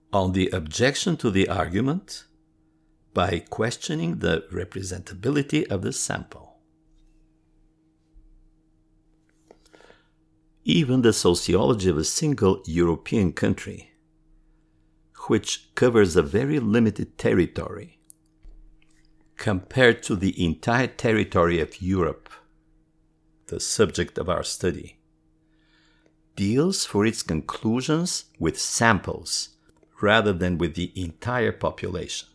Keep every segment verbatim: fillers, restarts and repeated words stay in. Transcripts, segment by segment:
on the objection to the argument by questioning the representability of the sample. Even the sociology of a single European country, which covers a very limited territory, compared to the entire territory of Europe, the subject of our study, deals for its conclusions with samples rather than with the entire population.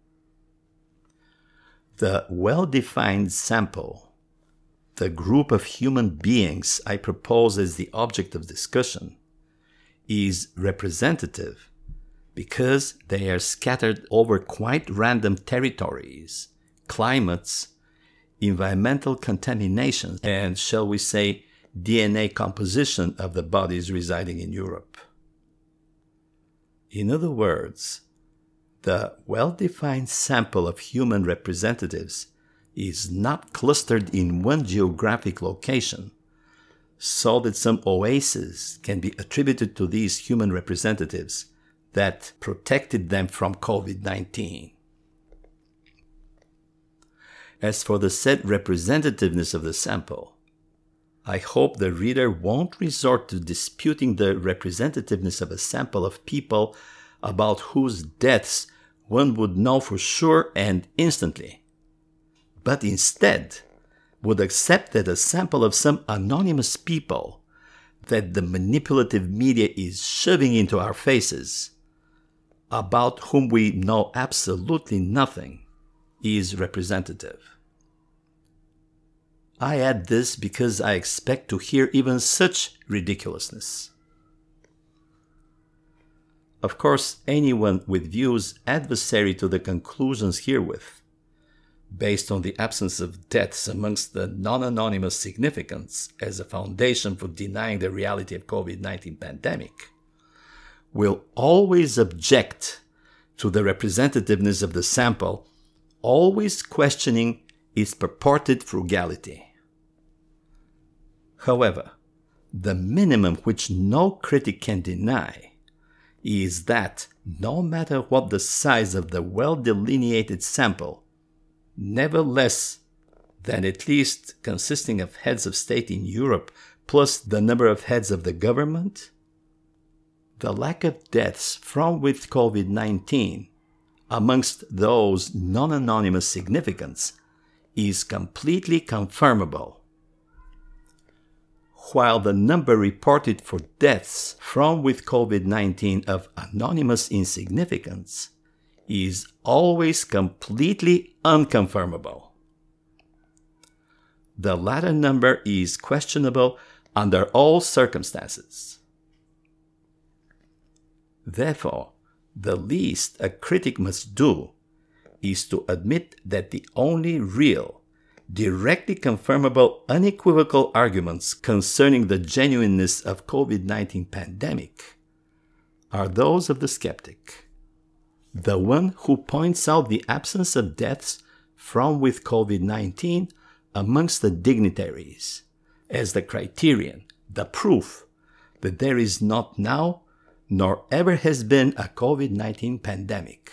The well-defined sample, the group of human beings I propose as the object of discussion, is representative because they are scattered over quite random territories, climates, environmental contamination, and, shall we say, D N A composition of the bodies residing in Europe. In other words, the well-defined sample of human representatives is not clustered in one geographic location, so that some oasis can be attributed to these human representatives that protected them from COVID nineteen. As for the said representativeness of the sample, I hope the reader won't resort to disputing the representativeness of a sample of people about whose deaths one would know for sure and instantly, but instead would accept that a sample of some anonymous people that the manipulative media is shoving into our faces, about whom we know absolutely nothing, is representative. I add this because I expect to hear even such ridiculousness. Of course, anyone with views adversary to the conclusions herewith, based on the absence of deaths amongst the non-anonymous significants as a foundation for denying the reality of COVID nineteen pandemic, will always object to the representativeness of the sample, always questioning its purported frugality. However, the minimum which no critic can deny is that no matter what the size of the well-delineated sample, never less than at least consisting of heads of state in Europe plus the number of heads of the government, the lack of deaths from with COVID nineteen amongst those non-anonymous significants is completely confirmable, while the number reported for deaths from with COVID nineteen of anonymous insignificance is always completely unconfirmable. The latter number is questionable under all circumstances. Therefore, the least a critic must do is to admit that the only real, directly confirmable, unequivocal arguments concerning the genuineness of COVID nineteen pandemic are those of the skeptic, the one who points out the absence of deaths from with COVID nineteen amongst the dignitaries as the criterion, the proof that there is not now nor ever has been a COVID nineteen pandemic.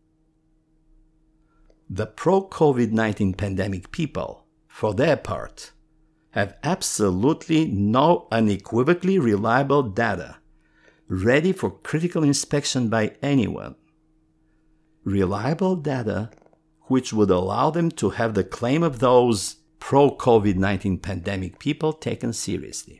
The pro-COVID nineteen pandemic people, for their part, have absolutely no unequivocally reliable data ready for critical inspection by anyone. Reliable data which would allow them to have the claim of those pro-COVID nineteen pandemic people taken seriously.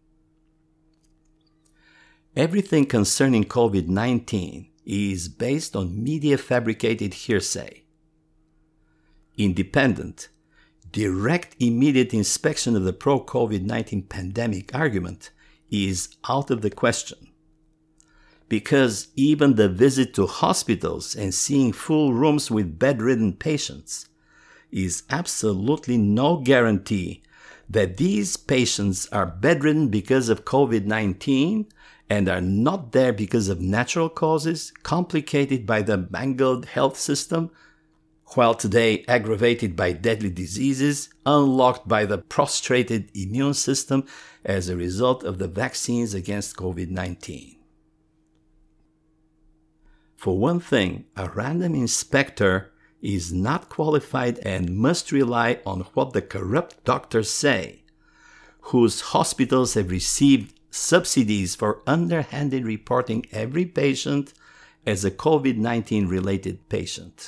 Everything concerning COVID nineteen is based on media-fabricated hearsay. Independent, direct, immediate inspection of the pro-COVID nineteen pandemic argument is out of the question, because even the visit to hospitals and seeing full rooms with bedridden patients is absolutely no guarantee that these patients are bedridden because of COVID nineteen and are not there because of natural causes complicated by the mangled health system, while today aggravated by deadly diseases unlocked by the prostrated immune system as a result of the vaccines against COVID nineteen. For one thing, a random inspector is not qualified and must rely on what the corrupt doctors say, whose hospitals have received subsidies for underhanded reporting every patient as a COVID nineteen related patient.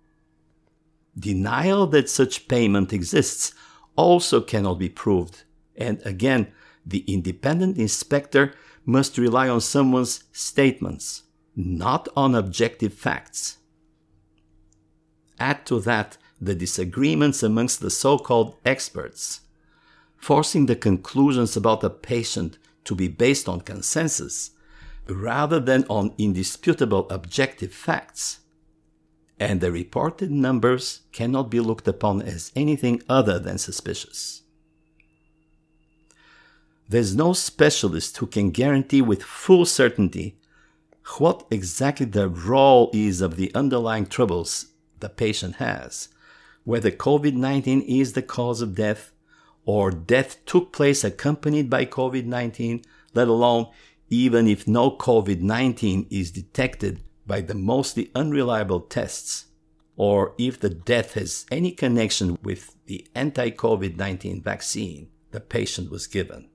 Denial that such payment exists also cannot be proved, and again, the independent inspector must rely on someone's statements, not on objective facts. Add to that the disagreements amongst the so-called experts, forcing the conclusions about a patient to be based on consensus rather than on indisputable objective facts. And the reported numbers cannot be looked upon as anything other than suspicious. There's no specialist who can guarantee with full certainty what exactly the role is of the underlying troubles the patient has, whether COVID nineteen is the cause of death, or death took place accompanied by COVID nineteen, let alone even if no COVID nineteen is detected by the mostly unreliable tests, or if the death has any connection with the anti-COVID nineteen vaccine the patient was given.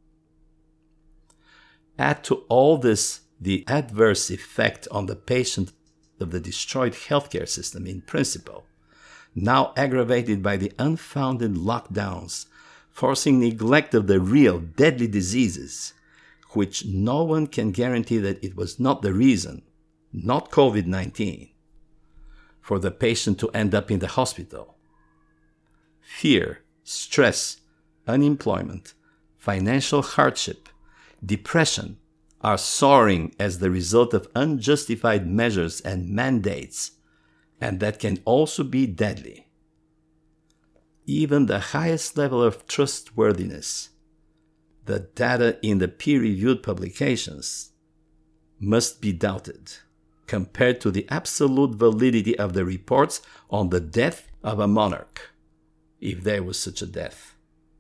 Add to all this the adverse effect on the patient of the destroyed healthcare system in principle, now aggravated by the unfounded lockdowns, forcing neglect of the real deadly diseases, which no one can guarantee that it was not the reason, not COVID nineteen, for the patient to end up in the hospital. Fear, stress, unemployment, financial hardship, depression are soaring as the result of unjustified measures and mandates, and that can also be deadly. Even the highest level of trustworthiness, the data in the peer-reviewed publications, must be doubted compared to the absolute validity of the reports on the death of a monarch, if there was such a death.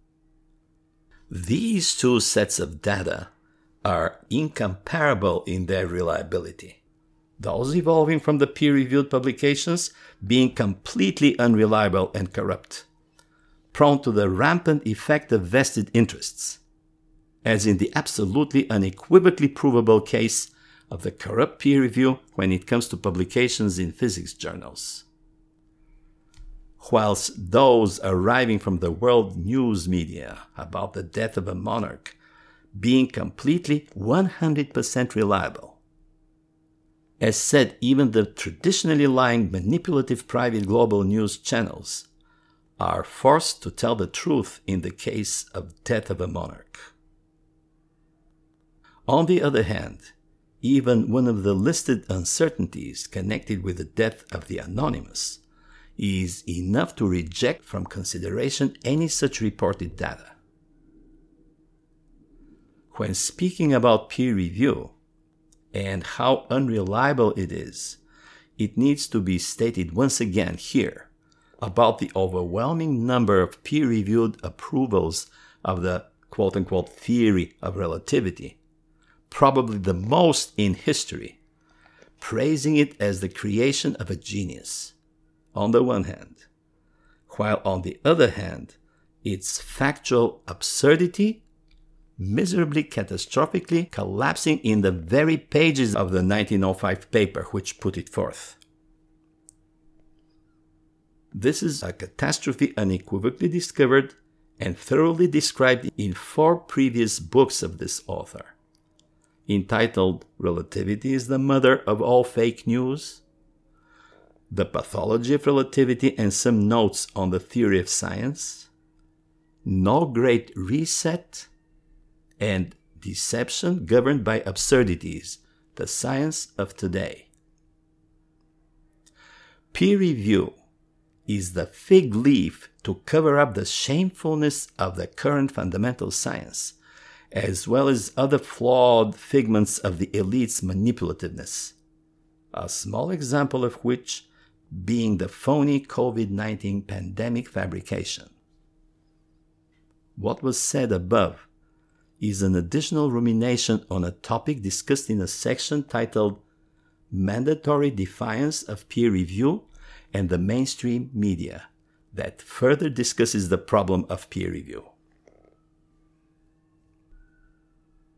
These two sets of data are incomparable in their reliability. Those evolving from the peer-reviewed publications being completely unreliable and corrupt, prone to the rampant effect of vested interests, as in the absolutely unequivocally provable case of the corrupt peer review when it comes to publications in physics journals. Whilst those arriving from the world news media about the death of a monarch being completely one hundred percent reliable. As said, even the traditionally lying manipulative private global news channels are forced to tell the truth in the case of death of a monarch. On the other hand, even one of the listed uncertainties connected with the death of the anonymous is enough to reject from consideration any such reported data. When speaking about peer review and how unreliable it is, it needs to be stated once again here about the overwhelming number of peer-reviewed approvals of the quote-unquote theory of relativity, probably the most in history, praising it as the creation of a genius, on the one hand, while on the other hand, its factual absurdity miserably catastrophically collapsing in the very pages of the nineteen oh five paper which put it forth. This is a catastrophe unequivocally discovered and thoroughly described in four previous books of this author, entitled Relativity is the Mother of All Fake News, The Pathology of Relativity and Some Notes on the Theory of Science, No Great Reset, and Deception Governed by Absurdities, the Science of Today. Peer review is the fig leaf to cover up the shamefulness of the current fundamental science, as well as other flawed figments of the elite's manipulativeness, a small example of which being the phony COVID nineteen pandemic fabrication. What was said above is an additional rumination on a topic discussed in a section titled mandatory defiance of peer review and the mainstream media that further discusses the problem of peer review.